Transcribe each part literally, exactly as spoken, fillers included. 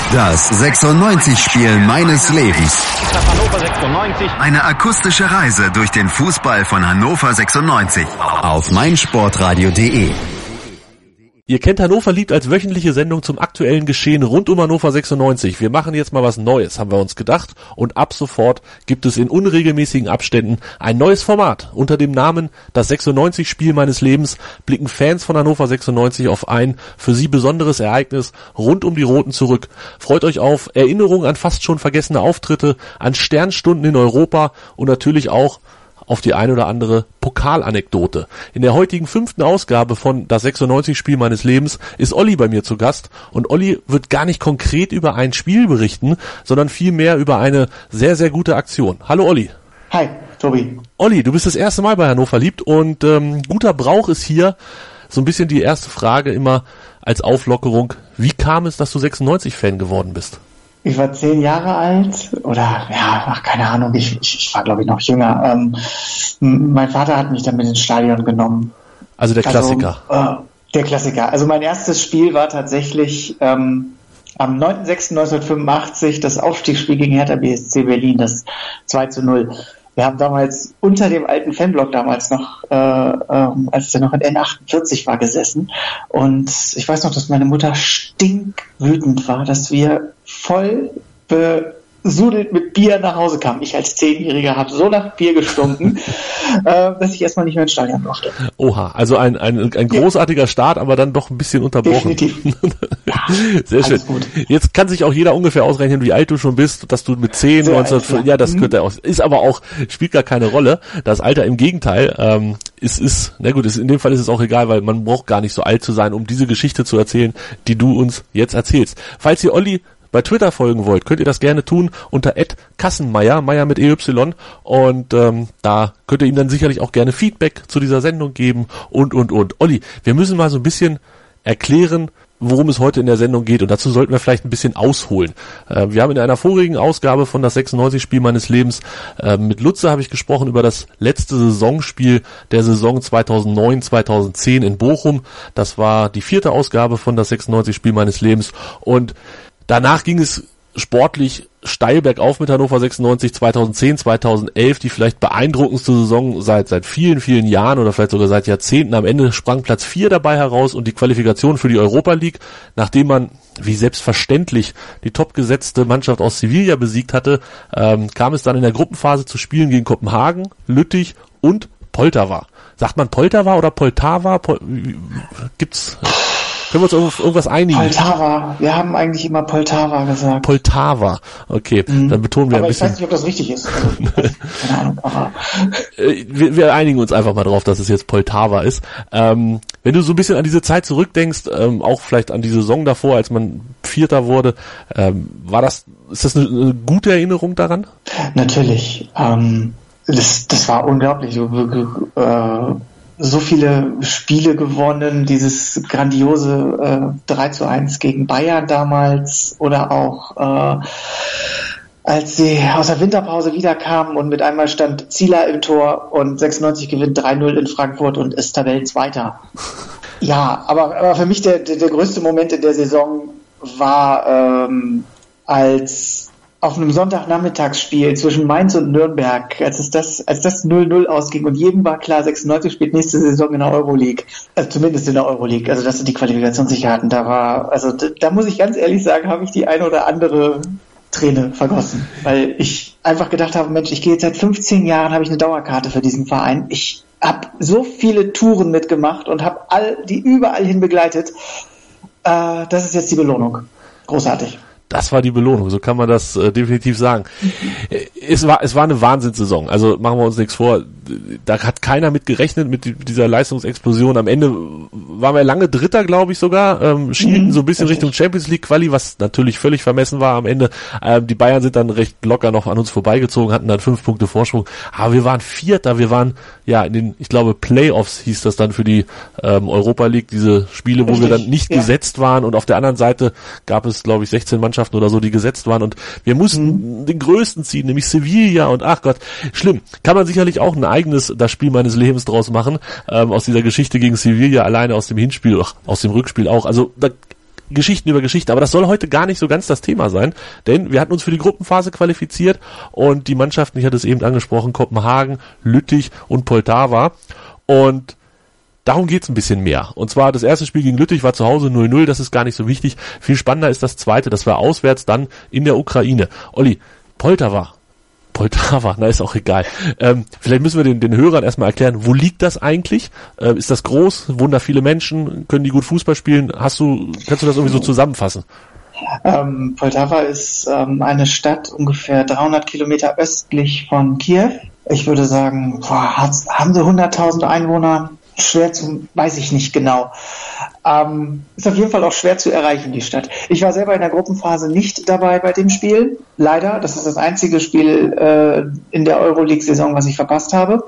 Das sechsundneunzig-Spiel meines Lebens. Eine akustische Reise durch den Fußball von Hannover sechsundneunzig auf meinsportradio punkt de. Ihr kennt Hannover liebt als wöchentliche Sendung zum aktuellen Geschehen rund um Hannover sechsundneunzig. Wir machen jetzt mal was Neues, haben wir uns gedacht. Und ab sofort gibt es in unregelmäßigen Abständen ein neues Format. Unter dem Namen Das sechsundneunzig-Spiel meines Lebens blicken Fans von Hannover sechsundneunzig auf ein für sie besonderes Ereignis rund um die Roten zurück. Freut euch auf Erinnerungen an fast schon vergessene Auftritte, an Sternstunden in Europa und natürlich auch auf die ein oder andere Pokalanekdote. In der heutigen fünften Ausgabe von Das sechsundneunzig-Spiel meines Lebens ist Olli bei mir zu Gast und Olli wird gar nicht konkret über ein Spiel berichten, sondern vielmehr über eine sehr, sehr gute Aktion. Hallo Olli. Hi, Tobi. Olli, du bist das erste Mal bei Hannover liebt und ähm, guter Brauch ist hier so ein bisschen die erste Frage immer als Auflockerung. Wie kam es, dass du sechsundneunzig-Fan geworden bist? Ich war zehn Jahre alt oder ja, ach, keine Ahnung, ich, ich, ich war glaube ich noch jünger. Ähm, mein Vater hat mich dann mit ins Stadion genommen. Also der Klassiker. Also, äh, der Klassiker. Also mein erstes Spiel war tatsächlich ähm, am neunter sechster neunzehnhundertfünfundachtzig das Aufstiegsspiel gegen Hertha B S C Berlin, das zwei zu null. Wir haben damals unter dem alten Fanblock damals noch, äh, äh, als der noch in N achtundvierzig war, gesessen. Und ich weiß noch, dass meine Mutter stinkwütend war, dass wir voll besudelt mit Bier nach Hause kamen. Ich als Zehnjähriger habe so nach Bier gestunken, äh, dass ich erstmal nicht mehr ins Stadion mochte. Oha, also ein, ein, ein großartiger Start, aber dann doch ein bisschen unterbrochen. Definitiv. Ja, sehr schön. Gut. Jetzt kann sich auch jeder ungefähr ausrechnen, wie alt du schon bist, dass du mit zehn, neunzehn, ja, das gehört ja aus. Ist aber auch, spielt gar keine Rolle. Das Alter im Gegenteil, ähm, ist, ist, na gut, ist, in dem Fall ist es auch egal, weil man braucht gar nicht so alt zu sein, um diese Geschichte zu erzählen, die du uns jetzt erzählst. Falls ihr Olli bei Twitter folgen wollt, könnt ihr das gerne tun unter at kassenmeier, Meier mit E Y, und ähm, da könnt ihr ihm dann sicherlich auch gerne Feedback zu dieser Sendung geben und, und, und. Olli, wir müssen mal so ein bisschen erklären, worum es heute in der Sendung geht, und dazu sollten wir vielleicht ein bisschen ausholen. Äh, wir haben in einer vorigen Ausgabe von das sechsundneunzig-Spiel meines Lebens äh, mit Lutze habe ich gesprochen über das letzte Saisonspiel der Saison zweitausendneun zweitausendzehn in Bochum. Das war die vierte Ausgabe von das sechsundneunzig-Spiel meines Lebens, und danach ging es sportlich steil bergauf mit Hannover sechsundneunzig zweitausendzehn, zweitausendelf, die vielleicht beeindruckendste Saison seit seit vielen, vielen Jahren oder vielleicht sogar seit Jahrzehnten. Am Ende sprang Platz vier dabei heraus und die Qualifikation für die Europa League, nachdem man, wie selbstverständlich, die topgesetzte Mannschaft aus Sevilla besiegt hatte, ähm, kam es dann in der Gruppenphase zu Spielen gegen Kopenhagen, Lüttich und Poltava. Sagt man Poltava oder Poltava? Pol- Gibt's... Können wir uns auf irgendwas einigen? Poltava. Wir haben eigentlich immer Poltava gesagt. Poltava. Okay, mhm. Dann betonen wir aber ein bisschen. Aber ich weiß nicht, ob das richtig ist. Also, keine Ahnung. Aber wir, wir einigen uns einfach mal drauf, dass es jetzt Poltava ist. Ähm, wenn du so ein bisschen an diese Zeit zurückdenkst, ähm, auch vielleicht an die Saison davor, als man Vierter wurde, ähm, war das, ist das eine, eine gute Erinnerung daran? Natürlich. Ähm, das, das war unglaublich. Äh, so viele Spiele gewonnen, dieses grandiose äh, drei zu eins gegen Bayern damals, oder auch äh, als sie aus der Winterpause wiederkamen und mit einmal stand Zieler im Tor und sechsundneunzig gewinnt drei null in Frankfurt und ist Tabellenzweiter. Ja, aber, aber für mich der, der, der größte Moment in der Saison war, ähm, als auf einem Sonntagnachmittagsspiel zwischen Mainz und Nürnberg, als es das, als das null null ausging und jedem war klar, sechsundneunzig spielt nächste Saison in der Euroleague, also zumindest in der Euroleague, also das sind die Qualifikationssicherheiten, da war, also da, da muss ich ganz ehrlich sagen, habe ich die eine oder andere Träne vergossen, weil ich einfach gedacht habe, Mensch, ich gehe jetzt seit fünfzehn Jahren, habe ich eine Dauerkarte für diesen Verein, ich habe so viele Touren mitgemacht und habe all die überall hin begleitet, äh, das ist jetzt die Belohnung. Großartig. Das war die Belohnung, so kann man das äh, definitiv sagen. Es war es war eine Wahnsinnssaison, also machen wir uns nichts vor, da hat keiner mit gerechnet, mit dieser Leistungsexplosion. Am Ende waren wir lange Dritter, glaube ich sogar, ähm, schielten mhm, so ein bisschen richtig. Richtung Champions League Quali, was natürlich völlig vermessen war am Ende. Ähm, die Bayern sind dann recht locker noch an uns vorbeigezogen, hatten dann fünf Punkte Vorsprung, aber wir waren Vierter, wir waren ja in den, ich glaube Playoffs hieß das dann für die ähm, Europa League, diese Spiele, wo richtig. wir dann nicht ja. gesetzt waren, und auf der anderen Seite gab es, glaube ich, sechzehn Mannschaften oder so, die gesetzt waren, und wir mussten mhm. den Größten ziehen, nämlich Sevilla, und ach Gott, schlimm. Kann man sicherlich auch ein eigenes, das Spiel meines Lebens draus machen, ähm, aus dieser Geschichte gegen Sevilla, alleine aus dem Hinspiel, ach, aus dem Rückspiel auch. Also da Geschichten über Geschichten. Aber das soll heute gar nicht so ganz das Thema sein, denn wir hatten uns für die Gruppenphase qualifiziert und die Mannschaften, ich hatte es eben angesprochen, Kopenhagen, Lüttich und Poltava. Und darum geht's ein bisschen mehr. Und zwar das erste Spiel gegen Lüttich war zu Hause null null, das ist gar nicht so wichtig. Viel spannender ist das zweite, das war auswärts dann in der Ukraine. Olli, Poltava. Poltava, na ist auch egal. Ähm, vielleicht müssen wir den, den Hörern erstmal erklären, wo liegt das eigentlich? Äh, ist das groß? Wohnen da viele Menschen? Können die gut Fußball spielen? Hast du, kannst du das irgendwie so zusammenfassen? Ähm, Poltava ist ähm, eine Stadt ungefähr dreihundert Kilometer östlich von Kiew. Ich würde sagen, boah, haben sie hunderttausend Einwohner? Schwer zu, weiß ich nicht genau. Ähm, ist auf jeden Fall auch schwer zu erreichen, die Stadt. Ich war selber in der Gruppenphase nicht dabei bei dem Spiel. Leider, das ist das einzige Spiel äh, in der Euroleague-Saison, was ich verpasst habe.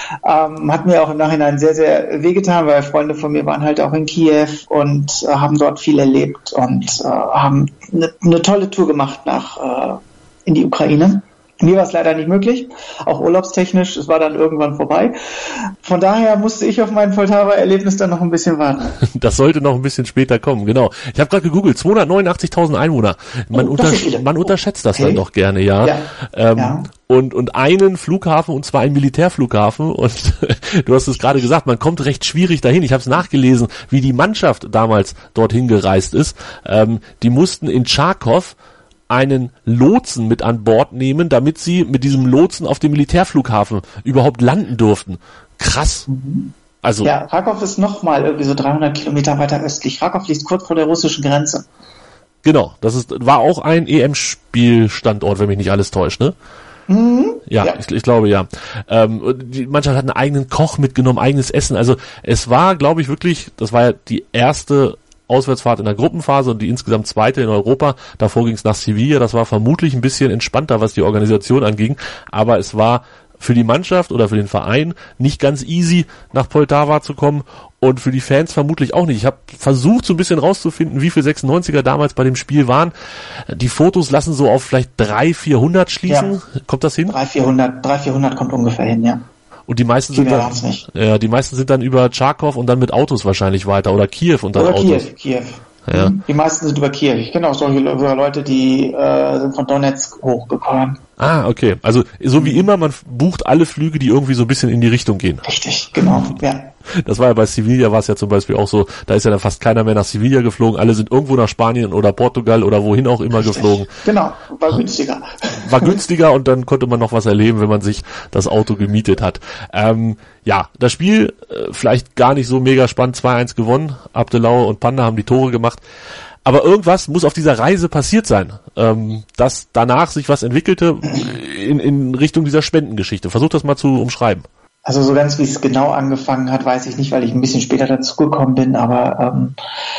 Ähm, hat mir auch im Nachhinein sehr, sehr wehgetan, weil Freunde von mir waren halt auch in Kiew und äh, haben dort viel erlebt und äh, haben eine ne tolle Tour gemacht nach äh, in die Ukraine. Mir war es leider nicht möglich, auch urlaubstechnisch, es war dann irgendwann vorbei. Von daher musste ich auf mein Poltava-Erlebnis dann noch ein bisschen warten. Das sollte noch ein bisschen später kommen, genau. Ich habe gerade gegoogelt, zweihundertneunundachtzigtausend Einwohner. Man, oh, untersch- man unterschätzt das okay. dann doch gerne, ja. ja. Ähm, ja. Und, und einen Flughafen, und zwar einen Militärflughafen. Und du hast es gerade gesagt, man kommt recht schwierig dahin. Ich habe es nachgelesen, wie die Mannschaft damals dorthin gereist ist. Ähm, die mussten in Charkow einen Lotsen mit an Bord nehmen, damit sie mit diesem Lotsen auf dem Militärflughafen überhaupt landen durften. Krass. Mhm. Also ja, Charkow ist nochmal irgendwie so dreihundert Kilometer weiter östlich. Charkow liegt kurz vor der russischen Grenze. Genau, das ist war auch ein E M-Spielstandort, wenn mich nicht alles täuscht, ne? Mhm. Ja, ja. Ich, ich glaube ja. Ähm, die Mannschaft hat einen eigenen Koch mitgenommen, eigenes Essen. Also es war, glaube ich, wirklich, das war ja die erste Auswärtsfahrt in der Gruppenphase und die insgesamt zweite in Europa. Davor ging es nach Sevilla. Das war vermutlich ein bisschen entspannter, was die Organisation anging. Aber es war für die Mannschaft oder für den Verein nicht ganz easy, nach Poltava zu kommen. Und für die Fans vermutlich auch nicht. Ich habe versucht, so ein bisschen rauszufinden, wie viele sechsundneunziger damals bei dem Spiel waren. Die Fotos lassen so auf vielleicht dreihundert, vierhundert schließen. Ja. Kommt das hin? dreihundert, vierhundert, dreihundert, vierhundert kommt ungefähr hin, ja. Und die meisten sind dann, ja, die meisten sind dann über Charkow und dann mit Autos wahrscheinlich weiter oder Kiew und dann oder Autos. Kiew, Kiew. Ja. Die meisten sind über Kiew. Ich kenne auch solche Leute, die äh, sind von Donetsk hochgekommen. Ah, okay. Also so wie immer, man bucht alle Flüge, die irgendwie so ein bisschen in die Richtung gehen. Richtig, genau, ja. Das war ja bei Sevilla, war es ja zum Beispiel auch so, da ist ja dann fast keiner mehr nach Sevilla geflogen, alle sind irgendwo nach Spanien oder Portugal oder wohin auch immer Richtig. geflogen. Genau, war günstiger. War günstiger und dann konnte man noch was erleben, wenn man sich das Auto gemietet hat. Ähm, ja, das Spiel äh, vielleicht gar nicht so mega spannend, zwei eins gewonnen, Abdelau und Panda haben die Tore gemacht. Aber irgendwas muss auf dieser Reise passiert sein, ähm, dass danach sich was entwickelte in, in Richtung dieser Spendengeschichte. Versuch das mal zu umschreiben. Also so ganz wie es genau angefangen hat, weiß ich nicht, weil ich ein bisschen später dazugekommen bin, aber ähm,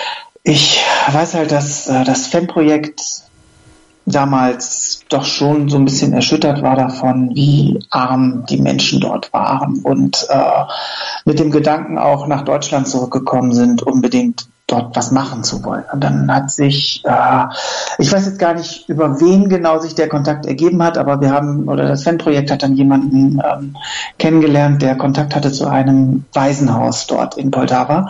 ich weiß halt, dass äh, das Fanprojekt damals doch schon so ein bisschen erschüttert war davon, wie arm die Menschen dort waren und äh, mit dem Gedanken auch nach Deutschland zurückgekommen sind, unbedingt dort was machen zu wollen. Und dann hat sich, äh, ich weiß jetzt gar nicht, über wen genau sich der Kontakt ergeben hat, aber wir haben, oder das Fanprojekt hat dann jemanden ähm, kennengelernt, der Kontakt hatte zu einem Waisenhaus dort in Poltava.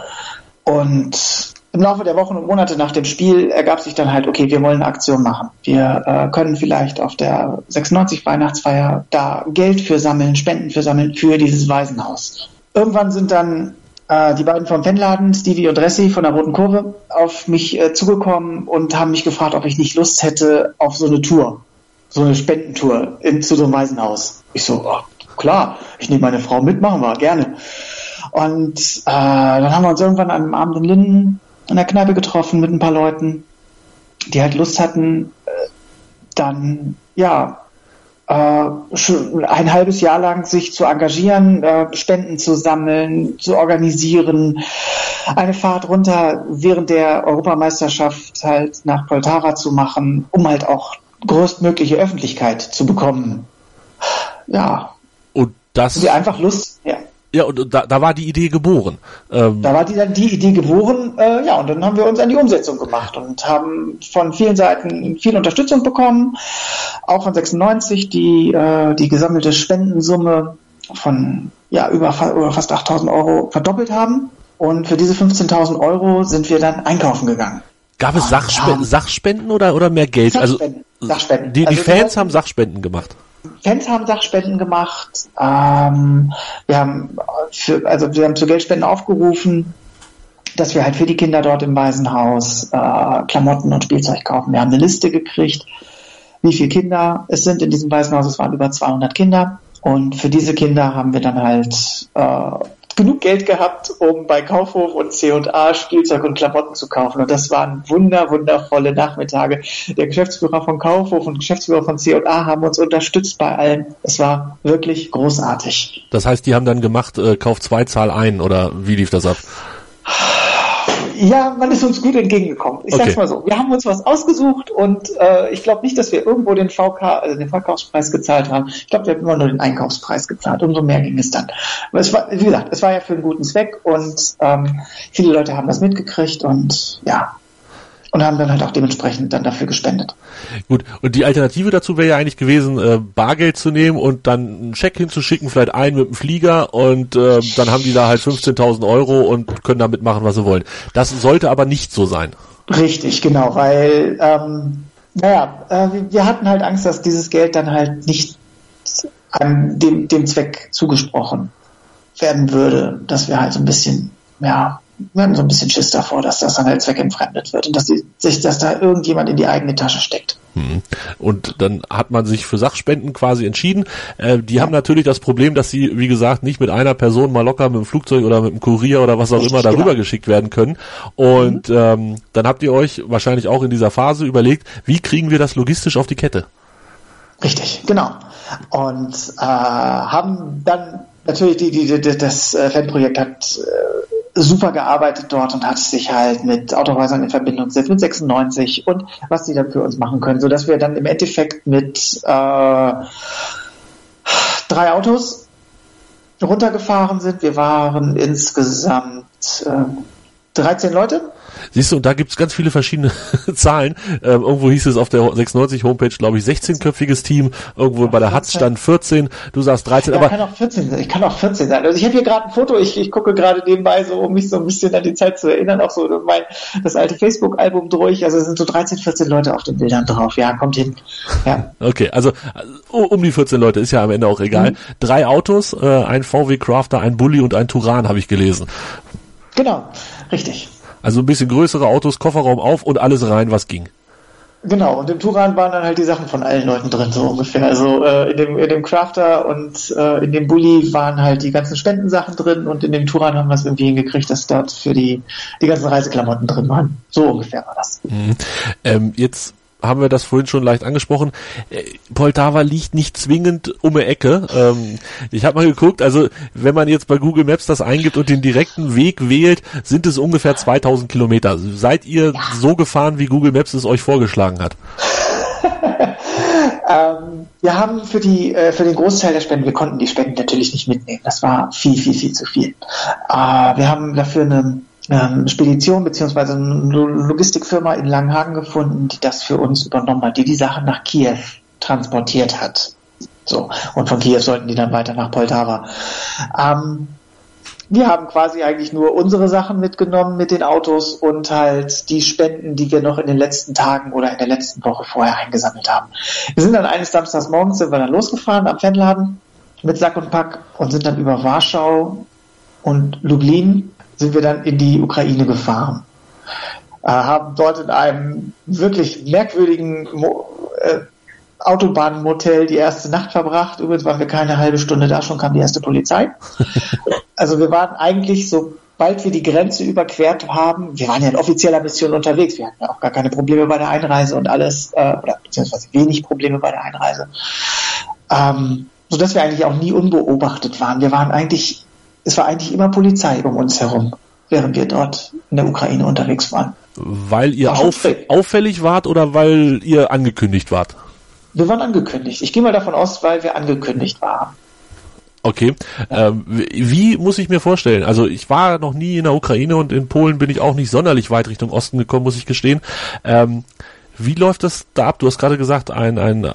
Und im Laufe der Wochen und Monate nach dem Spiel ergab sich dann halt, okay, wir wollen eine Aktion machen. Wir äh, können vielleicht auf der sechsundneunzig Weihnachtsfeier da Geld für sammeln, Spenden für sammeln für dieses Waisenhaus. Irgendwann sind dann äh, die beiden vom Fanladen, Stevie und Ressi von der Roten Kurve, auf mich äh, zugekommen und haben mich gefragt, ob ich nicht Lust hätte auf so eine Tour, so eine Spendentour in, zu so einem Waisenhaus. Ich so, oh, klar, ich nehme meine Frau mit, machen wir, gerne. Und äh, dann haben wir uns irgendwann an einem Abend in Linden in der Kneipe getroffen mit ein paar Leuten, die halt Lust hatten, äh, dann, ja, äh, schon ein halbes Jahr lang sich zu engagieren, äh, Spenden zu sammeln, zu organisieren, eine Fahrt runter während der Europameisterschaft halt nach Poltava zu machen, um halt auch größtmögliche Öffentlichkeit zu bekommen. Ja. Und das... Die einfach Lust, ja. Ja, und da, da war die Idee geboren. Ähm da war die, die Idee geboren, äh, ja, und dann haben wir uns an die Umsetzung gemacht und haben von vielen Seiten viel Unterstützung bekommen, auch von sechsundneunzig, die äh, die gesammelte Spendensumme von ja über, über fast achttausend Euro verdoppelt haben. Und für diese fünfzehntausend Euro sind wir dann einkaufen gegangen. Gab es Sachspenden, ja. Sachspenden oder, oder mehr Geld? Sachspenden. Also, Sachspenden. Die, die also Fans haben Sachspenden gemacht. Fans haben Sachspenden gemacht. Ähm, wir haben für, also wir haben zu Geldspenden aufgerufen, dass wir halt für die Kinder dort im Waisenhaus äh, Klamotten und Spielzeug kaufen. Wir haben eine Liste gekriegt, wie viele Kinder es sind in diesem Waisenhaus. Es waren über zweihundert Kinder. Und für diese Kinder haben wir dann halt äh, genug Geld gehabt, um bei Kaufhof und C und A Spielzeug und Klamotten zu kaufen. Und das waren wunder, wundervolle Nachmittage. Der Geschäftsführer von Kaufhof und Geschäftsführer von C und A haben uns unterstützt bei allem. Es war wirklich großartig. Das heißt, die haben dann gemacht, äh, Kauf zwei, Zahl ein, oder wie lief das ab? Ja, man ist uns gut entgegengekommen. Ich okay. sag's mal so. Wir haben uns was ausgesucht und äh, ich glaube nicht, dass wir irgendwo den V K, also den Verkaufspreis gezahlt haben. Ich glaube, wir haben immer nur den Einkaufspreis gezahlt. Umso mehr ging es dann. Aber es war, wie gesagt, es war ja für einen guten Zweck und ähm, viele Leute haben das mitgekriegt und ja. Und haben dann halt auch dementsprechend dann dafür gespendet. Gut, und die Alternative dazu wäre ja eigentlich gewesen, äh, Bargeld zu nehmen und dann einen Scheck hinzuschicken, vielleicht einen mit dem Flieger und äh, dann haben die da halt fünfzehntausend Euro und können damit machen, was sie wollen. Das sollte aber nicht so sein. Richtig, genau, weil ähm, naja, äh, wir hatten halt Angst, dass dieses Geld dann halt nicht an dem, dem Zweck zugesprochen werden würde, dass wir halt so ein bisschen, ja, wir hatten so ein bisschen Schiss davor, dass das dann halt zweckentfremdet wird und dass die, sich, dass da irgendjemand in die eigene Tasche steckt. Und dann hat man sich für Sachspenden quasi entschieden. Äh, die ja. haben natürlich das Problem, dass sie, wie gesagt, nicht mit einer Person mal locker mit dem Flugzeug oder mit dem Kurier oder was auch Richtig, immer darüber genau. geschickt werden können. Und mhm. ähm, dann habt ihr euch wahrscheinlich auch in dieser Phase überlegt, wie kriegen wir das logistisch auf die Kette? Richtig, genau. Und äh, haben dann natürlich die, die, die das Fanprojekt hat äh, super gearbeitet dort und hat sich halt mit Autohäusern in Verbindung gesetzt, mit sechsundneunzig und was die dann für uns machen können, sodass wir dann im Endeffekt mit äh, drei Autos runtergefahren sind. Wir waren insgesamt äh, dreizehn Leute. Siehst du, und da gibt's ganz viele verschiedene Zahlen. Ähm, irgendwo hieß es auf der sechsundneunzig Homepage, glaube ich, sechzehnköpfiges Team. Irgendwo ja, bei der H A Z stand vierzehn. Du sagst dreizehn. Ja, aber kann auch vierzehn sein. Ich kann auch vierzehn sein. Also ich habe hier gerade ein Foto. Ich, ich gucke gerade nebenbei, so um mich so ein bisschen an die Zeit zu erinnern, auch so mein das alte Facebook-Album durch. Also es sind so dreizehn, vierzehn Leute auf den Bildern drauf. Ja, kommt hin. Ja. Okay, also um die vierzehn Leute ist ja am Ende auch egal. Mhm. Drei Autos, äh, ein V W Crafter, ein Bulli und ein Turan habe ich gelesen. Genau, richtig. Also ein bisschen größere Autos, Kofferraum auf und alles rein, was ging. Genau, und im Turan waren dann halt die Sachen von allen Leuten drin, so ungefähr. Also äh, in dem in dem Crafter und äh, in dem Bulli waren halt die ganzen Spendensachen drin und in dem Turan haben wir es irgendwie hingekriegt, dass dort für die die ganzen Reiseklamotten drin waren. So ungefähr war das. Mhm. Ähm, jetzt haben wir das vorhin schon leicht angesprochen. Poltava liegt nicht zwingend um die Ecke. Ähm, ich habe mal geguckt, also wenn man jetzt bei Google Maps das eingibt und den direkten Weg wählt, sind es ungefähr zweitausend Kilometer. Seid ihr ja. so gefahren, wie Google Maps es euch vorgeschlagen hat? ähm, wir haben für die äh, für den Großteil der Spenden, wir konnten die Spenden natürlich nicht mitnehmen. Das war viel, viel, viel zu viel. Äh, wir haben dafür eine Ähm, Spedition beziehungsweise eine Logistikfirma in Langenhagen gefunden, die das für uns übernommen hat, die die Sachen nach Kiew transportiert hat. So, und von Kiew sollten die dann weiter nach Poltava. Ähm, wir haben quasi eigentlich nur unsere Sachen mitgenommen mit den Autos und halt die Spenden, die wir noch in den letzten Tagen oder in der letzten Woche vorher eingesammelt haben. Wir sind dann eines Samstags morgens sind wir dann losgefahren am Fanladen mit Sack und Pack und sind dann über Warschau und Lublin sind wir dann in die Ukraine gefahren. Äh, haben dort in einem wirklich merkwürdigen Mo- äh, Autobahnmotel die erste Nacht verbracht. Übrigens waren wir keine halbe Stunde da, schon kam die erste Polizei. Also wir waren eigentlich, sobald wir die Grenze überquert haben, wir waren ja in offizieller Mission unterwegs, wir hatten ja auch gar keine Probleme bei der Einreise und alles, äh, oder beziehungsweise wenig Probleme bei der Einreise. Ähm, sodass wir eigentlich auch nie unbeobachtet waren. Wir waren eigentlich Es war eigentlich immer Polizei um uns herum, während wir dort in der Ukraine unterwegs waren. Weil ihr auf, auffällig wart oder weil ihr angekündigt wart? Wir waren angekündigt. Ich gehe mal davon aus, weil wir angekündigt waren. Okay. Ja. Ähm, wie muss ich mir vorstellen? Also ich war noch nie in der Ukraine und in Polen bin ich auch nicht sonderlich weit Richtung Osten gekommen, muss ich gestehen. Ähm, Wie läuft das da ab? Du hast gerade gesagt, ein, ein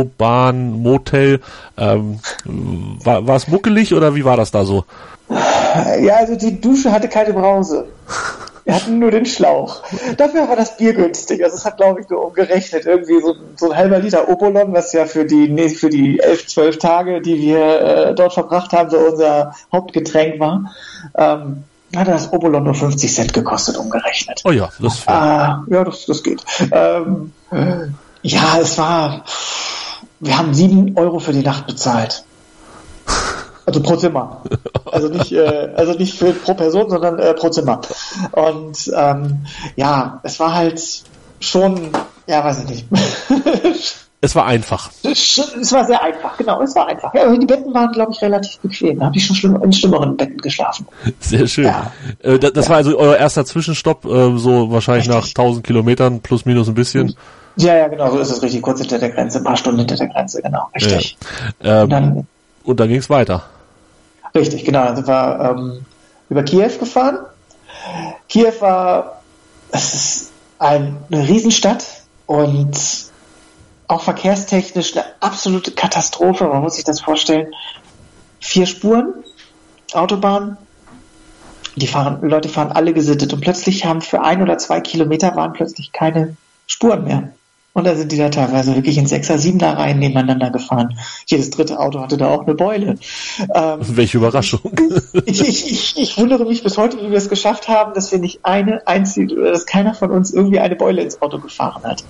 Autobahn, Motel. Ähm, war, war es muckelig oder wie war das da so? Ja, also die Dusche hatte keine Brause. Wir hatten nur den Schlauch. Dafür war das Bier günstig. Also es hat, glaube ich, so umgerechnet. Irgendwie so, so ein halber Liter Opolon, was ja für die nee, für die elf, zwölf Tage, die wir äh, dort verbracht haben, so unser Hauptgetränk war, ähm, hatte das Opolon nur fünfzig Cent gekostet, umgerechnet. Oh ja, das ist fair. Äh, ja, das, das geht. Ähm, ja, es war... Wir haben sieben Euro für die Nacht bezahlt. Also pro Zimmer. Also nicht, äh, also nicht für, pro Person, sondern äh, pro Zimmer. Und ähm, ja, es war halt schon, ja, weiß ich nicht. Es war einfach. Es war sehr einfach, genau, es war einfach. Ja, die Betten waren, glaube ich, relativ bequem. Da habe ich schon schlimm, in schlimmeren Betten geschlafen. Sehr schön. Ja. Äh, das das ja. war also euer erster Zwischenstopp, äh, so wahrscheinlich richtig. Nach tausend Kilometern, plus minus ein bisschen. Ja, ja, genau, so ist es richtig. Kurz hinter der Grenze, ein paar Stunden hinter der Grenze, genau, richtig. Ja. Ähm, und dann, und dann ging es weiter. Richtig, genau. Dann sind wir ähm, über Kiew gefahren. Kiew war, es ist ein, eine Riesenstadt und auch verkehrstechnisch eine absolute Katastrophe. Man muss sich das vorstellen. Vier Spuren, Autobahn. Die fahren, die Leute fahren alle gesittet und plötzlich haben für ein oder zwei Kilometer waren plötzlich keine Spuren mehr. Und da sind die da teilweise wirklich in Sechser, Siebener Reihen nebeneinander gefahren. Jedes dritte Auto hatte da auch eine Beule. Ähm, Welche Überraschung. ich, ich, ich, ich wundere mich bis heute, wie wir es geschafft haben, dass wir nicht eine einzige, oder dass keiner von uns irgendwie eine Beule ins Auto gefahren hat.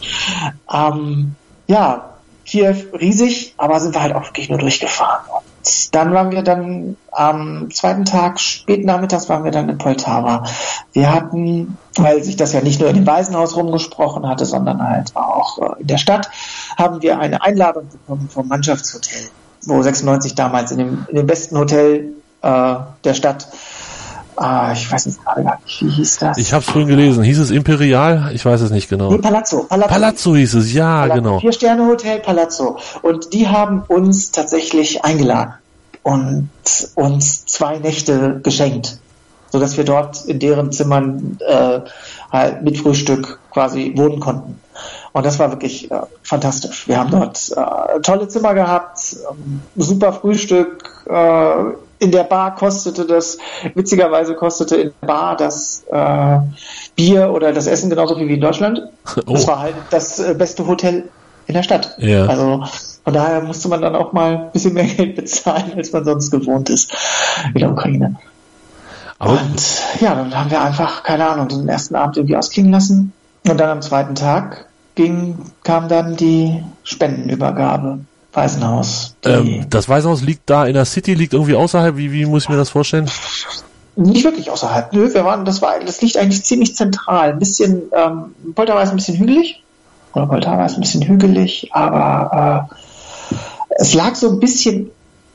Ähm, ja, Kiew riesig, aber sind wir halt auch wirklich nur durchgefahren. Und dann waren wir dann am zweiten Tag, spät nachmittags waren wir dann in Poltawa. Wir hatten, weil sich das ja nicht nur in dem Waisenhaus rumgesprochen hatte, sondern halt auch in der Stadt, haben wir eine Einladung bekommen vom Mannschaftshotel, wo sechsundneunzig damals in dem, in dem besten Hotel äh, der Stadt, äh, ich weiß nicht gerade gar nicht, wie hieß das? Ich habe es vorhin gelesen. Hieß es Imperial? Ich weiß es nicht genau. Nee, Palazzo. Palazzo, Palazzo hieß es, ja, Palazzo. Genau. Vier-Sterne-Hotel Palazzo. Und die haben uns tatsächlich eingeladen und uns zwei Nächte geschenkt, sodass wir dort in deren Zimmern äh, halt mit Frühstück quasi wohnen konnten. Und das war wirklich äh, fantastisch. Wir haben dort äh, tolle Zimmer gehabt, ähm, super Frühstück. Äh, in der Bar kostete das, witzigerweise kostete in der Bar das äh, Bier oder das Essen genauso viel wie in Deutschland. Oh. Das war halt das äh, beste Hotel in der Stadt. Ja. Also von daher musste man dann auch mal ein bisschen mehr Geld bezahlen, als man sonst gewohnt ist in der Ukraine. Aber und ja, dann haben wir einfach, keine Ahnung, den ersten Abend irgendwie ausklingen lassen. Und dann am zweiten Tag ging, kam dann die Spendenübergabe. Waisenhaus. Ähm, das Waisenhaus liegt da in der City, liegt irgendwie außerhalb? Wie, wie muss ich mir das vorstellen? Nicht wirklich außerhalb. Nö, wir waren, das war, das liegt eigentlich ziemlich zentral. Ein bisschen, ähm, Poltawa ist ein bisschen hügelig. Oder Poltawa ist ein bisschen hügelig, aber äh, es lag so ein bisschen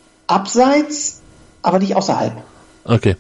abseits, aber nicht außerhalb. Okay.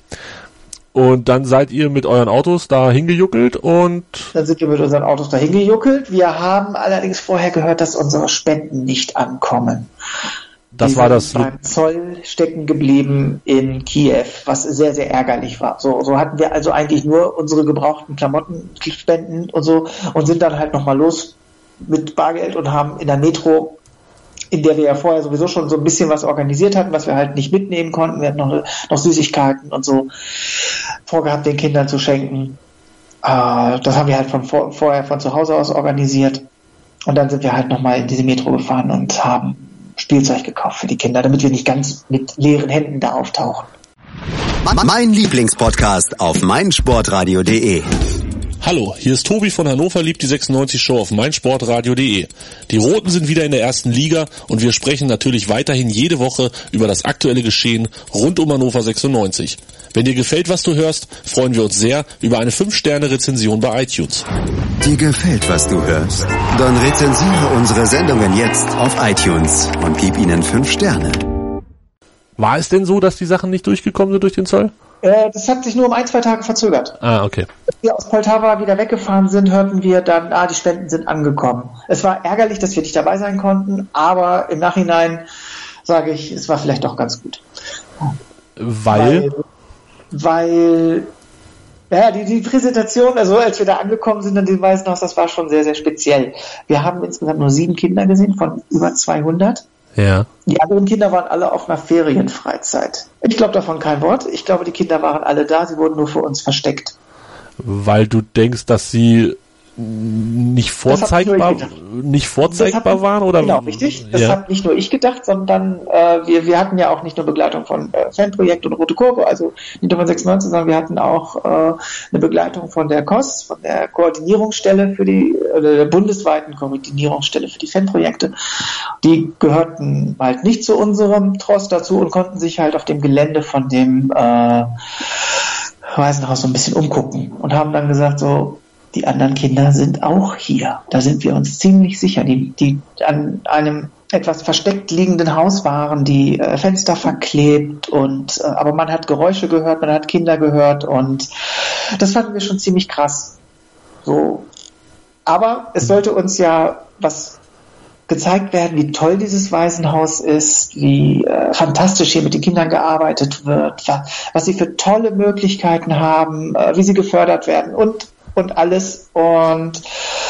Und dann seid ihr mit euren Autos da hingejuckelt und... Dann sind wir mit unseren Autos da hingejuckelt. Wir haben allerdings vorher gehört, dass unsere Spenden nicht ankommen. Das Die war das... beim Zoll stecken geblieben in Kiew, was sehr, sehr ärgerlich war. So, so hatten wir also eigentlich nur unsere gebrauchten Klamotten spenden und so und sind dann halt nochmal los mit Bargeld und haben in der Metro, in der wir ja vorher sowieso schon so ein bisschen was organisiert hatten, was wir halt nicht mitnehmen konnten. Wir hatten noch, noch Süßigkeiten und so vorgehabt, den Kindern zu schenken. Äh, das haben wir halt von vor, vorher von zu Hause aus organisiert. Und dann sind wir halt nochmal in diese Metro gefahren und haben Spielzeug gekauft für die Kinder, damit wir nicht ganz mit leeren Händen da auftauchen. Mein Lieblingspodcast auf meinsportradio punkt de. Hallo, hier ist Tobi von Hannover liebt die sechsundneunzig Show auf meinsportradio punkt de. Die Roten sind wieder in der ersten Liga und wir sprechen natürlich weiterhin jede Woche über das aktuelle Geschehen rund um Hannover sechsundneunzig. Wenn dir gefällt, was du hörst, freuen wir uns sehr über eine fünf Sterne Rezension bei iTunes. Dir gefällt, was du hörst? Dann rezensiere unsere Sendungen jetzt auf iTunes und gib ihnen fünf Sterne. War es denn so, dass die Sachen nicht durchgekommen sind durch den Zoll? Äh, das hat sich nur um ein, zwei Tage verzögert. Ah, okay. Als wir aus Poltawa wieder weggefahren sind, hörten wir dann, ah, die Spenden sind angekommen. Es war ärgerlich, dass wir nicht dabei sein konnten, aber im Nachhinein sage ich, es war vielleicht doch ganz gut. Weil? Weil, weil ja, die, die Präsentation, also als wir da angekommen sind an dem Waisenhaus, das war schon sehr, sehr speziell. Wir haben insgesamt nur sieben Kinder gesehen von über zweihundert. Ja. Die anderen Kinder waren alle auf einer Ferienfreizeit. Ich glaube davon kein Wort. Ich glaube, die Kinder waren alle da, sie wurden nur für uns versteckt. Weil du denkst, dass sie nicht vorzeigbar, nicht vorzeigbar hat, waren, oder? Genau, richtig. Das ja. habe nicht nur ich gedacht, sondern äh, wir, wir hatten ja auch nicht nur Begleitung von äh, Fanprojekt und Rote Kurve, also nicht nur von sechsundneunzig, sondern wir hatten auch äh, eine Begleitung von der K O S, von der Koordinierungsstelle für die, äh, der bundesweiten Koordinierungsstelle für die Fanprojekte. Die gehörten halt nicht zu unserem Tross dazu und konnten sich halt auf dem Gelände von dem äh, Waisenhaus so ein bisschen umgucken und haben dann gesagt, so, die anderen Kinder sind auch hier. Da sind wir uns ziemlich sicher. Die, die an einem etwas versteckt liegenden Haus waren, die äh, Fenster verklebt und äh, aber man hat Geräusche gehört, man hat Kinder gehört und das fanden wir schon ziemlich krass. So. Aber es sollte uns ja was gezeigt werden, wie toll dieses Waisenhaus ist, wie äh, fantastisch hier mit den Kindern gearbeitet wird, was sie für tolle Möglichkeiten haben, äh, wie sie gefördert werden und und alles. Und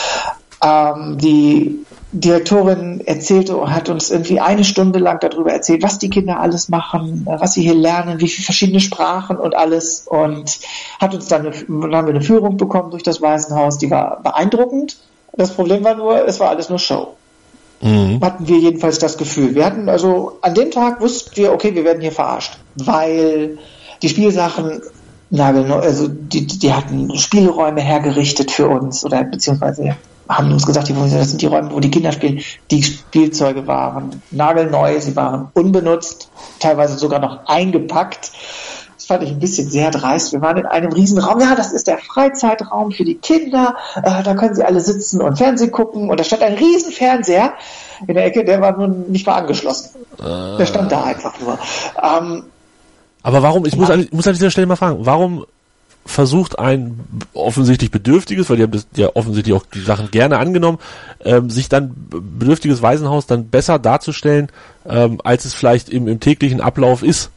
ähm, die Direktorin erzählte, hat uns irgendwie eine Stunde lang darüber erzählt, was die Kinder alles machen, was sie hier lernen, wie viele verschiedene Sprachen und alles. Und hat uns dann, eine, dann haben wir eine Führung bekommen durch das Waisenhaus, die war beeindruckend. Das Problem war nur, es war alles nur Show. Mhm. Hatten wir jedenfalls das Gefühl. Wir hatten also, an dem Tag wussten wir, okay, wir werden hier verarscht, weil die Spielsachen nagelneu, also die, die hatten Spielräume hergerichtet für uns oder beziehungsweise haben uns gesagt, das sind die Räume, wo die Kinder spielen. Die Spielzeuge waren nagelneu, sie waren unbenutzt, teilweise sogar noch eingepackt. Das fand ich ein bisschen sehr dreist. Wir waren in einem Riesenraum. Ja, das ist der Freizeitraum für die Kinder. Äh, da können sie alle sitzen und Fernsehen gucken. Und da stand ein Riesenfernseher in der Ecke, der war nun nicht mal angeschlossen. Äh. Der stand da einfach nur. Ähm, Aber warum, ich muss an, muss an dieser Stelle mal fragen, warum versucht ein offensichtlich Bedürftiges, weil die haben das ja offensichtlich auch die Sachen gerne angenommen, ähm, sich dann bedürftiges Waisenhaus dann besser darzustellen, ähm, als es vielleicht im, im täglichen Ablauf ist?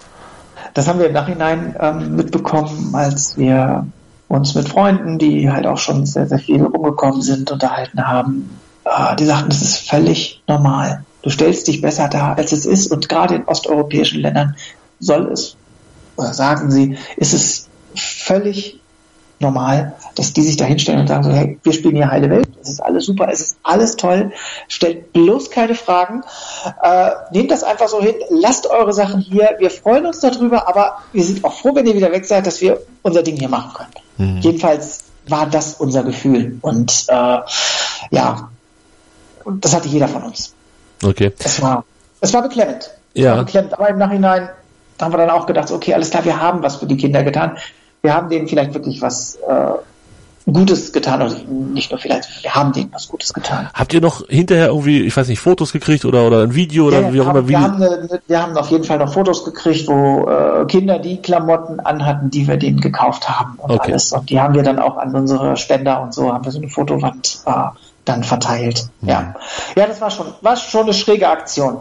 Das haben wir im Nachhinein ähm, mitbekommen, als wir uns mit Freunden, die halt auch schon sehr, sehr viel rumgekommen sind, unterhalten haben. Äh, die sagten, das ist völlig normal. Du stellst dich besser dar, als es ist, und gerade in osteuropäischen Ländern soll es, oder sagen sie, ist es völlig normal, dass die sich da hinstellen und sagen so, hey, wir spielen hier heile Welt, es ist alles super, es ist alles toll, stellt bloß keine Fragen, äh, nehmt das einfach so hin, lasst eure Sachen hier, wir freuen uns darüber, aber wir sind auch froh, wenn ihr wieder weg seid, dass wir unser Ding hier machen können. Mhm. Jedenfalls war das unser Gefühl und äh, ja, und das hatte jeder von uns. Okay. Es war, es war beklemmend. Es ja. war beklemmend, aber im Nachhinein haben wir dann auch gedacht, okay, alles klar, wir haben was für die Kinder getan. Wir haben denen vielleicht wirklich was äh, Gutes getan. Also nicht nur vielleicht, wir haben denen was Gutes getan. Habt ihr noch hinterher irgendwie, ich weiß nicht, Fotos gekriegt oder oder ein Video oder ja, wie auch haben, immer? Wie wir, haben eine, wir haben auf jeden Fall noch Fotos gekriegt, wo äh, Kinder die Klamotten anhatten, die wir denen gekauft haben und okay. alles. Und die haben wir dann auch an unsere Spender und so, haben wir so eine Fotowand äh, dann verteilt. Mhm. Ja, ja, das war schon, war schon eine schräge Aktion.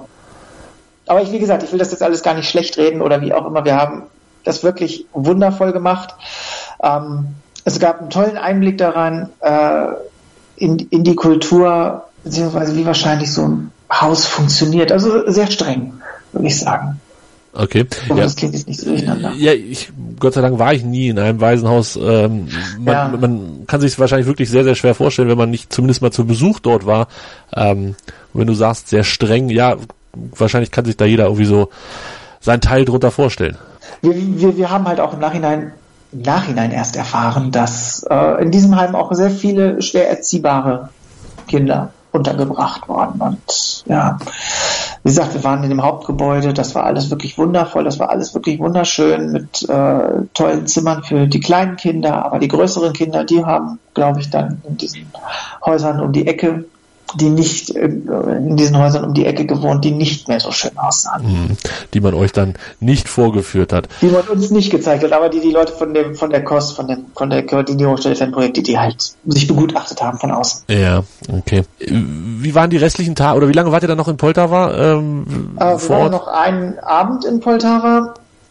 Aber ich, wie gesagt, ich will das jetzt alles gar nicht schlecht reden oder wie auch immer. Wir haben das wirklich wundervoll gemacht. Ähm, es gab einen tollen Einblick daran, äh, in, in die Kultur, beziehungsweise wie wahrscheinlich so ein Haus funktioniert. Also sehr streng, würde ich sagen. Okay. Aber ja. das klingt jetzt nicht so durcheinander. Ja, ich, Gott sei Dank war ich nie in einem Waisenhaus. Ähm, man, ja. man kann sich wahrscheinlich wirklich sehr, sehr schwer vorstellen, wenn man nicht zumindest mal zu Besuch dort war. Ähm, wenn du sagst, sehr streng, ja, wahrscheinlich kann sich da jeder irgendwie so seinen Teil drunter vorstellen. Wir, wir, wir haben halt auch im Nachhinein, im Nachhinein erst erfahren, dass äh, in diesem Heim auch sehr viele schwer erziehbare Kinder untergebracht worden. Und ja, wie gesagt, wir waren in dem Hauptgebäude, das war alles wirklich wundervoll, das war alles wirklich wunderschön mit äh, tollen Zimmern für die kleinen Kinder, aber die größeren Kinder, die haben, glaube ich, dann in diesen Häusern um die Ecke, die nicht in diesen Häusern um die Ecke gewohnt, die nicht mehr so schön aussahen. Die man euch dann nicht vorgeführt hat. Die man uns nicht gezeigt hat, aber die die Leute von dem von der K O S, von, dem, von der Koordinierungsstelle Fanprojekte, die halt sich begutachtet haben von außen. Ja, okay. Wie waren die restlichen Tage, oder wie lange wart ihr dann noch in Poltava? Ähm, äh, wir vor waren Ort? Noch einen Abend in Poltava.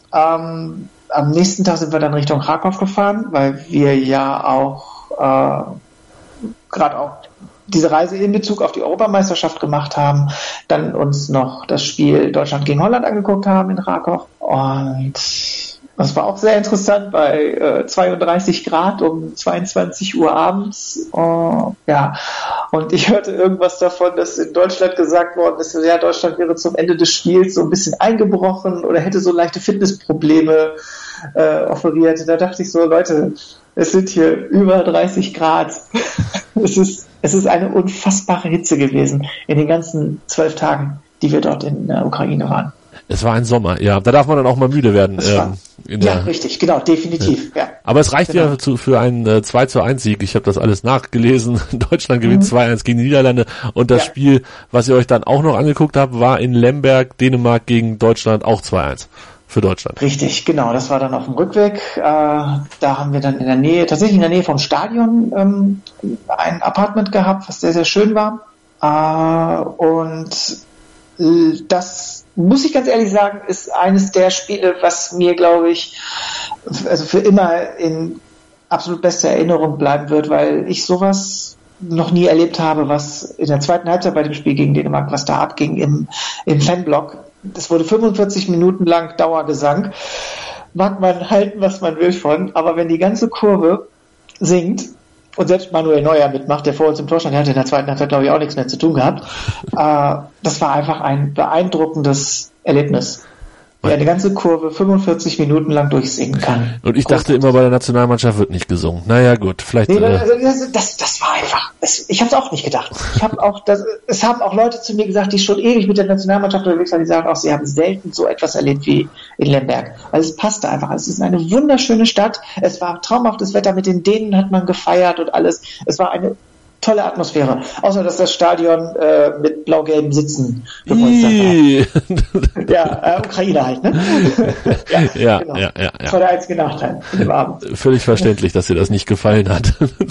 Ähm, am nächsten Tag sind wir dann Richtung Krakow gefahren, weil wir ja auch äh, gerade auch diese Reise in Bezug auf die Europameisterschaft gemacht haben, dann uns noch das Spiel Deutschland gegen Holland angeguckt haben in Rakow. Und das war auch sehr interessant bei äh, zweiunddreißig Grad um zweiundzwanzig Uhr abends. Uh, ja, und ich hörte irgendwas davon, dass in Deutschland gesagt worden ist, ja, Deutschland wäre zum Ende des Spiels so ein bisschen eingebrochen oder hätte so leichte Fitnessprobleme äh, offeriert. Da dachte ich so, Leute, es sind hier über dreißig Grad. es ist, es ist eine unfassbare Hitze gewesen in den ganzen zwölf Tagen, die wir dort in der Ukraine waren. Es war ein Sommer, ja. Da darf man dann auch mal müde werden. Ähm, in ja, der, richtig, genau, definitiv. Ja. Ja. Aber es reicht genau. ja zu, für einen äh, zwei zu eins Sieg. Ich habe das alles nachgelesen. Deutschland gewinnt mhm. zwei eins gegen die Niederlande. Und das ja. Spiel, was ihr euch dann auch noch angeguckt habt, war in Lemberg, Dänemark gegen Deutschland auch zwei eins. Für Deutschland. Richtig, genau. Das war dann auf dem Rückweg. Äh, da haben wir dann in der Nähe, tatsächlich in der Nähe vom Stadion, ähm, ein Apartment gehabt, was sehr, sehr schön war. Äh, und äh, das, muss ich ganz ehrlich sagen, ist eines der Spiele, was mir, glaube ich, also für immer in absolut bester Erinnerung bleiben wird, weil ich sowas noch nie erlebt habe, was in der zweiten Halbzeit bei dem Spiel gegen Dänemark, was da abging im, im Fanblock. Das wurde fünfundvierzig Minuten lang Dauergesang. Mag man halten, was man will von, aber wenn die ganze Kurve singt und selbst Manuel Neuer mitmacht, der vor uns im Tor stand, der hat in der zweiten Halbzeit, glaube ich, auch nichts mehr zu tun gehabt. äh, das war einfach ein beeindruckendes Erlebnis. Wie eine ganze Kurve fünfundvierzig Minuten lang durchsingen kann. Und ich dachte immer, bei der Nationalmannschaft wird nicht gesungen. Naja, gut, vielleicht. Nee, äh, das, das, das war einfach. Es, ich habe es auch nicht gedacht. Ich habe auch, das, es haben auch Leute zu mir gesagt, die schon ewig mit der Nationalmannschaft unterwegs waren, die sagen auch, sie haben selten so etwas erlebt wie in Lemberg. Also es passte einfach. Es ist eine wunderschöne Stadt. Es war traumhaftes Wetter. Mit den Dänen hat man gefeiert und alles. Es war eine tolle Atmosphäre. Außer, dass das Stadion äh, mit blau-gelben Sitzen gepolstert war. Ja, äh, Ukraine halt, ne? ja, ja, genau. ja, ja, Das war der einzige Nachteil in dem Abend. Völlig verständlich, dass dir das nicht gefallen hat.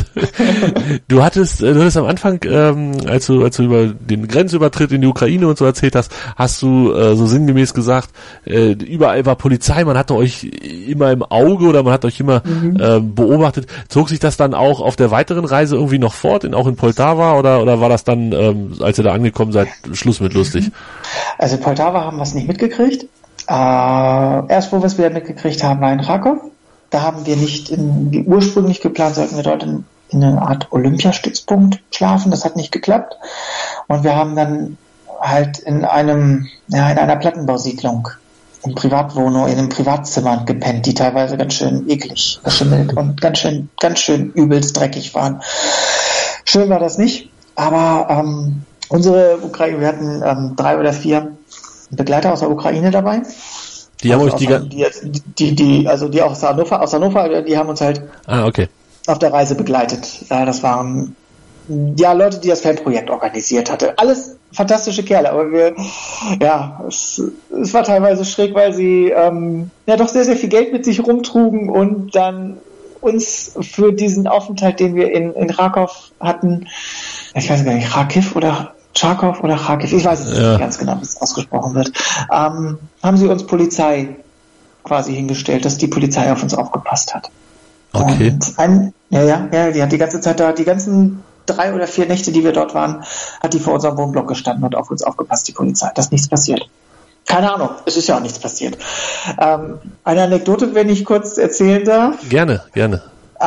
Du hattest, du hattest am Anfang, ähm, als du, als du über den Grenzübertritt in die Ukraine und so erzählt hast, hast du äh, so sinngemäß gesagt, äh, überall war Polizei, man hatte euch immer im Auge oder man hat euch immer mhm. äh, beobachtet. Zog sich das dann auch auf der weiteren Reise irgendwie noch fort, in, auch in Poltava, oder, oder war das dann, ähm, als ihr da angekommen seid, Schluss mit lustig? Also in Poltava haben wir es nicht mitgekriegt. Äh, erst wo wir es wieder mitgekriegt haben, war in Rakow. Da haben wir nicht in, ursprünglich geplant, sollten wir dort in, in eine Art Olympiastützpunkt schlafen. Das hat nicht geklappt. Und wir haben dann halt in einem, ja, in einer Plattenbausiedlung, in Privatwohnung, in den Privatzimmern gepennt, die teilweise ganz schön eklig geschimmelt und ganz schön, ganz schön übelst dreckig waren. Schön war das nicht, aber ähm, unsere Ukraine, wir hatten ähm, drei oder vier Begleiter aus der Ukraine dabei. Die haben also euch die, die, die, die, also die aus Hannover, aus Hannover, die haben uns halt ah, okay. auf der Reise begleitet. Ja, das waren ja Leute, die das Fanprojekt organisiert hatte. Alles fantastische Kerle, aber wir, ja, es, es war teilweise schräg, weil sie ähm, ja doch sehr, sehr viel Geld mit sich rumtrugen und dann uns für diesen Aufenthalt, den wir in, in Rakow hatten, ich weiß gar nicht, Kharkiv oder Charkow oder Kharkiv, ich weiß es ja. nicht ganz genau, wie es ausgesprochen wird, ähm, haben sie uns Polizei quasi hingestellt, dass die Polizei auf uns aufgepasst hat. Okay. Und ein, ja, ja, ja, die hat die ganze Zeit da, die ganzen drei oder vier Nächte, die wir dort waren, hat die vor unserem Wohnblock gestanden und auf uns aufgepasst, die Polizei. Da ist nichts passiert. Keine Ahnung, es ist ja auch nichts passiert. Ähm, eine Anekdote, wenn ich kurz erzählen darf. Gerne, gerne.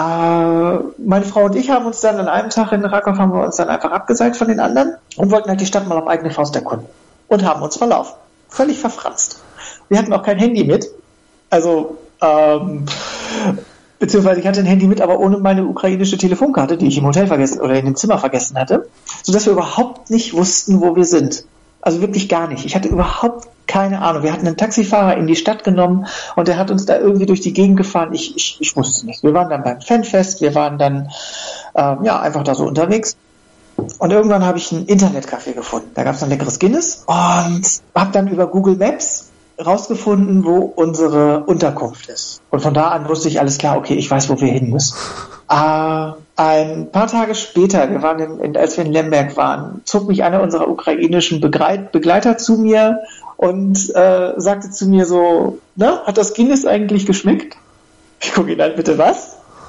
Äh, meine Frau und ich haben uns dann an einem Tag in Rakow haben wir uns dann einfach abgeseilt von den anderen und wollten halt die Stadt mal auf eigene Faust erkunden. Und haben uns verlaufen. Völlig verfranst. Wir hatten auch kein Handy mit. Also, ähm, beziehungsweise ich hatte ein Handy mit, aber ohne meine ukrainische Telefonkarte, die ich im Hotel vergessen oder in dem Zimmer vergessen hatte, sodass wir überhaupt nicht wussten, wo wir sind. Also wirklich gar nicht. Ich hatte überhaupt keine Ahnung. Wir hatten einen Taxifahrer in die Stadt genommen und der hat uns da irgendwie durch die Gegend gefahren. Ich, ich, ich wusste es nicht. Wir waren dann beim Fanfest, wir waren dann äh, ja einfach da so unterwegs. Und irgendwann habe ich ein Internetcafé gefunden. Da gab es ein leckeres Guinness und habe dann über Google Maps rausgefunden, wo unsere Unterkunft ist. Und von da an wusste ich alles klar, okay, ich weiß, wo wir hin müssen. Äh, ein paar Tage später, wir waren in, in, als wir in Lemberg waren, zog mich einer unserer ukrainischen Begreit, Begleiter zu mir und äh, sagte zu mir so, na, hat das Guinness eigentlich geschmeckt? Ich gucke ihn an, bitte was?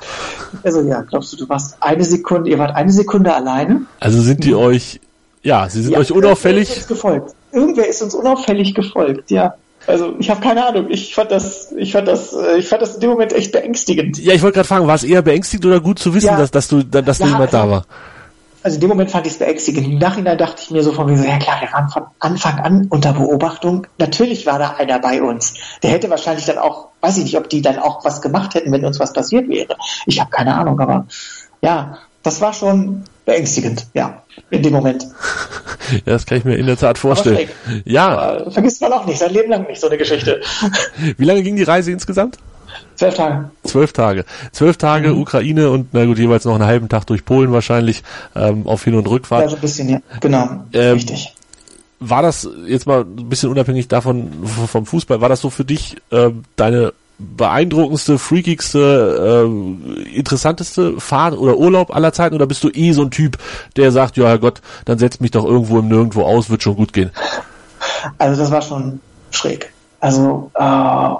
Also ja, glaubst du, du warst eine Sekunde, ihr wart eine Sekunde alleine? Also sind die euch, ja, sie sind ja, euch unauffällig. Irgendwer ist uns gefolgt. Irgendwer ist uns unauffällig gefolgt, ja. Also ich habe keine Ahnung. Ich fand das, ich fand das, ich fand das in dem Moment echt beängstigend. Ja, ich wollte gerade fragen, war es eher beängstigend oder gut zu wissen, ja, dass, dass du, dass ja, da jemand also, da war? Also in dem Moment fand ich es beängstigend. Im Nachhinein dachte ich mir so von mir so, ja klar, wir waren von Anfang an unter Beobachtung. Natürlich war da einer bei uns. Der hätte wahrscheinlich dann auch, weiß ich nicht, ob die dann auch was gemacht hätten, wenn uns was passiert wäre. Ich habe keine Ahnung, aber ja, das war schon beängstigend, ja, in dem Moment. Ja, das kann ich mir in der Tat vorstellen. Ja. Aber vergisst man auch nicht, sein Leben lang nicht, so eine Geschichte. Wie lange ging die Reise insgesamt? Zwölf Tage. Zwölf Tage. Zwölf Tage mhm. Ukraine und na gut, jeweils noch einen halben Tag durch Polen wahrscheinlich ähm, auf Hin- und Rückfahrt. Ja, so ein bisschen, ja. Genau, ähm, richtig. War das jetzt mal ein bisschen unabhängig davon vom Fußball, war das so für dich äh, deine beeindruckendste, freakigste, äh, interessanteste Fahrt oder Urlaub aller Zeiten oder bist du eh so ein Typ, der sagt, ja Herrgott, dann setzt mich doch irgendwo im Nirgendwo aus, wird schon gut gehen? Also das war schon schräg. Also äh,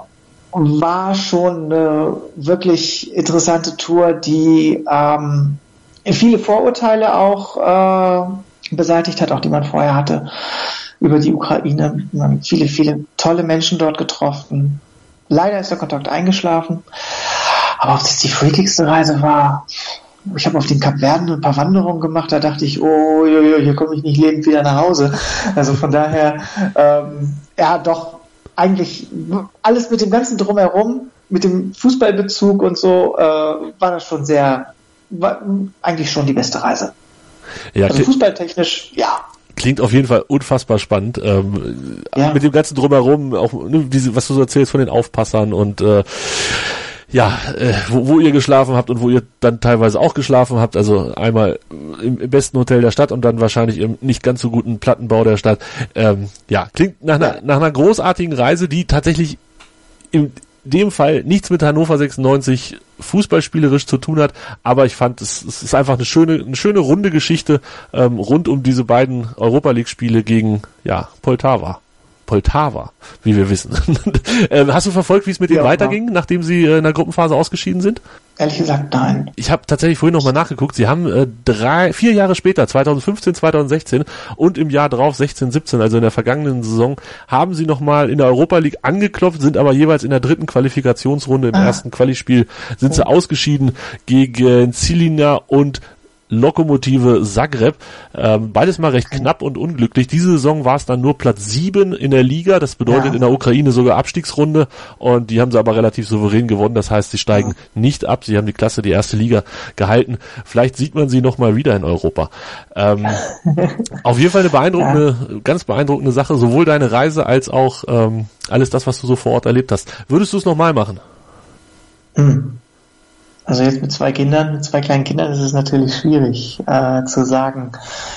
war schon eine wirklich interessante Tour, die ähm, viele Vorurteile auch äh, beseitigt hat, auch die man vorher hatte über die Ukraine. Man hat viele, viele tolle Menschen dort getroffen. Leider ist der Kontakt eingeschlafen. Aber ob das die freakigste Reise war, ich habe auf den Kapverden ein paar Wanderungen gemacht, da dachte ich, oh, hier komme ich nicht lebend wieder nach Hause. Also von daher, ähm, ja doch, eigentlich alles mit dem ganzen Drumherum, mit dem Fußballbezug und so, äh, war das schon sehr, war eigentlich schon die beste Reise. Ja, also fußballtechnisch, ja. Klingt auf jeden Fall unfassbar spannend. Ähm, ja. Mit dem ganzen Drumherum, auch ne, diese, was du so erzählst von den Aufpassern und äh, ja, äh, wo, wo ihr geschlafen habt und wo ihr dann teilweise auch geschlafen habt, also einmal im, im besten Hotel der Stadt und dann wahrscheinlich im nicht ganz so guten Plattenbau der Stadt. Ähm, ja, klingt nach einer, nach einer großartigen Reise, die tatsächlich in dem Fall nichts mit Hannover sechsundneunzig fußballspielerisch zu tun hat, aber ich fand, es, es ist einfach eine schöne, eine schöne runde Geschichte ähm, rund um diese beiden Europa-League-Spiele gegen, ja, Poltava. Poltava, wie wir wissen. ähm, hast du verfolgt, wie es mit denen ja, weiterging, ja. nachdem sie äh, in der Gruppenphase ausgeschieden sind? Ehrlich gesagt, nein. Ich habe tatsächlich vorhin nochmal nachgeguckt. Sie haben äh, drei, vier Jahre später, zwanzig fünfzehn, zwanzig sechzehn und im Jahr drauf sechzehn siebzehn, also in der vergangenen Saison, haben sie nochmal in der Europa League angeklopft, sind aber jeweils in der dritten Qualifikationsrunde im ah. ersten Qualispiel sind sie oh. ausgeschieden gegen Žilina und Lokomotive Zagreb. Ähm, beides mal recht knapp und unglücklich. Diese Saison war es dann nur Platz sieben in der Liga. Das bedeutet ja. in der Ukraine sogar Abstiegsrunde. Und die haben sie aber relativ souverän gewonnen. Das heißt, sie steigen ja. nicht ab. Sie haben die Klasse, die erste Liga gehalten. Vielleicht sieht man sie nochmal wieder in Europa. Ähm, auf jeden Fall eine beeindruckende, ja. ganz beeindruckende Sache. Sowohl deine Reise als auch ähm, alles das, was du so vor Ort erlebt hast. Würdest du es nochmal machen? Hm. Also jetzt mit zwei Kindern, mit zwei kleinen Kindern ist es natürlich schwierig äh, zu sagen.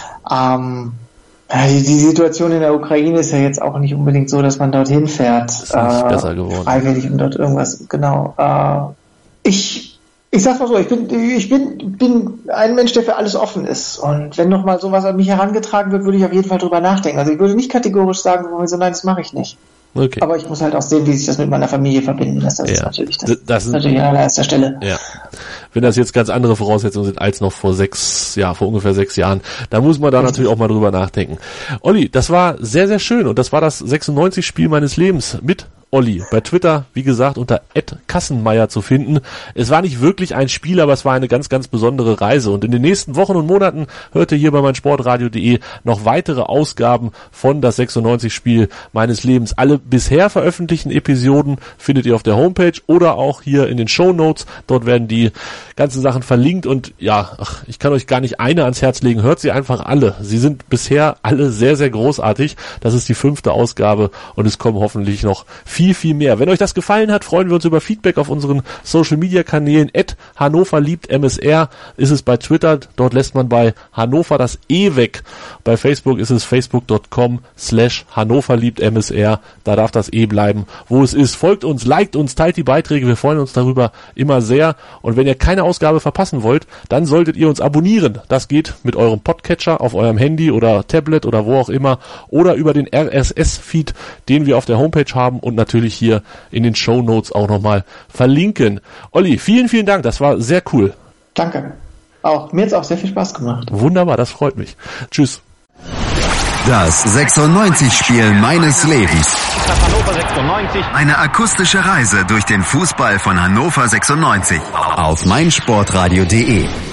Ähm, die, die Situation in der Ukraine ist ja jetzt auch nicht unbedingt so, dass man dorthin fährt. Ist nicht äh, besser geworden. Freiwillig und dort irgendwas, genau. Äh, ich ich sag's mal so, ich bin ich bin bin ein Mensch, der für alles offen ist. Und wenn noch mal sowas an mich herangetragen wird, würde ich auf jeden Fall drüber nachdenken. Also ich würde nicht kategorisch sagen, so nein, das mache ich nicht. Okay. Aber ich muss halt auch sehen, wie sich das mit meiner Familie verbinden lässt. Das ja. ist natürlich das, das ist natürlich an erster Stelle. Ja. Wenn das jetzt ganz andere Voraussetzungen sind als noch vor sechs, ja, vor ungefähr sechs Jahren, dann muss man da Richtig. natürlich auch mal drüber nachdenken. Olli, das war sehr, sehr schön und das war das sechsundneunzig-Spiel meines Lebens mit Olli. Bei Twitter, wie gesagt, unter at Kassenmeier zu finden. Es war nicht wirklich ein Spiel, aber es war eine ganz, ganz besondere Reise. Und in den nächsten Wochen und Monaten hört ihr hier bei meinsportradio punkt de noch weitere Ausgaben von das sechsundneunzig-Spiel meines Lebens. Alle bisher veröffentlichten Episoden findet ihr auf der Homepage oder auch hier in den Shownotes. Dort werden die ganzen Sachen verlinkt und ja, ach, ich kann euch gar nicht eine ans Herz legen. Hört sie einfach alle. Sie sind bisher alle sehr, sehr großartig. Das ist die fünfte Ausgabe und es kommen hoffentlich noch viele viel, viel mehr. Wenn euch das gefallen hat, freuen wir uns über Feedback auf unseren Social-Media-Kanälen. at Hannover liebt M S R ist es bei Twitter. Dort lässt man bei Hannover das E weg. Bei Facebook ist es facebook punkt com slash Hannover liebt M S R. Da darf das E bleiben, wo es ist. Folgt uns, liked uns, teilt die Beiträge. Wir freuen uns darüber immer sehr. Und wenn ihr keine Ausgabe verpassen wollt, dann solltet ihr uns abonnieren. Das geht mit eurem Podcatcher auf eurem Handy oder Tablet oder wo auch immer oder über den R S S-Feed, den wir auf der Homepage haben und natürlich hier in den Shownotes auch nochmal verlinken. Olli, vielen, vielen Dank. Das war sehr cool. Danke. Auch, mir hat's auch sehr viel Spaß gemacht. Wunderbar, das freut mich. Tschüss. Das sechsundneunzig-Spiel meines Lebens. Eine akustische Reise durch den Fußball von Hannover sechsundneunzig auf meinsportradio punkt de.